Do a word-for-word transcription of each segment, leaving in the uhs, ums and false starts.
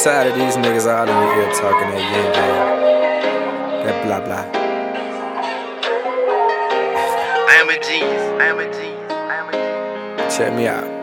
tired of these niggas all in your ear talking that yin yang, that blah blah. I am a genius. I am a genius. I am a genius. Check me out.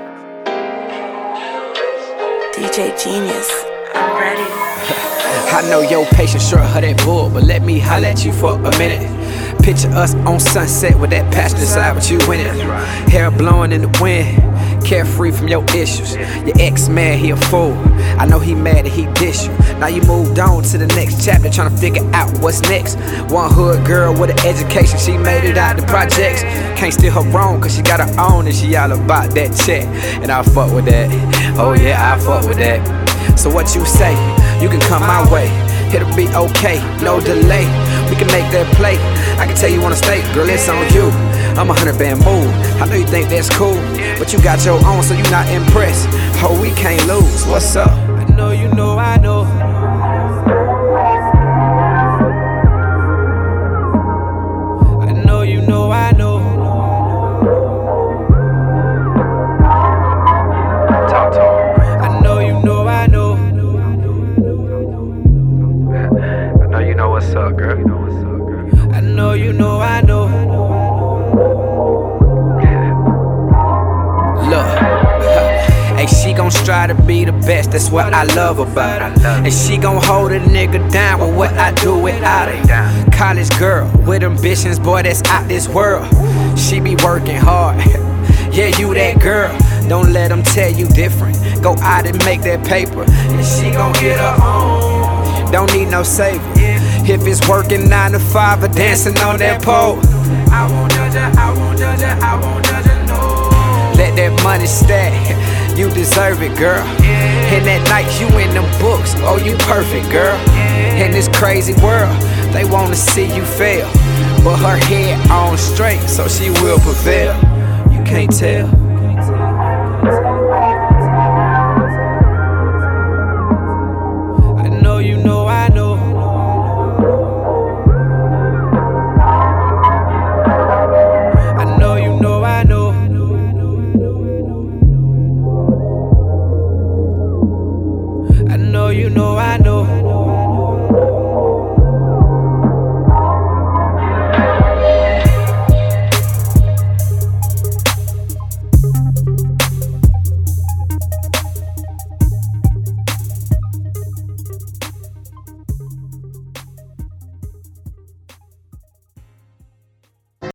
D J Genius, I'm ready. I know your patience short of that bull, but let me holler at you for a minute. Picture us on Sunset with that passion inside with you in it. Hair blowing in the wind, carefree from your issues. Your ex-man, he a fool. I know he mad that he dish you. Now you moved on to the next chapter, trying to figure out what's next. One hood girl with an education, she made it out the projects. Can't steal her wrong, cause she got her own and she all about that check. And I fuck with that, oh yeah, I fuck with that. So what you say, you can come my way. It'll be okay, no delay. We can make that play. I can tell you wanna stay, girl, it's on you. I'm a hundred band move. I know you think that's cool, but you got your own, so you not impressed. Oh, we can't lose. What's up? I know you know I know. I know you know I know. Talk to him. I know you know I know. I know you know what's up, girl. You know what's up, girl. I know you know I know. Look, hey, she gon' strive to be the best, that's what I love about her. And she gon' hold a nigga down with what I do without her. College girl with ambitions, boy, that's out this world. She be working hard, yeah, you that girl. Don't let them tell you different. Go out and make that paper, and she gon' get her own. Don't need no savior. If it's working nine to five or dancing on that pole, I won't judge her, I won't judge her, I won't judge her, no. Let that money stack, you deserve it, girl. And that night you in them books, oh you perfect, girl. In this crazy world, they wanna see you fail, but her head on straight, so she will prevail. You can't tell.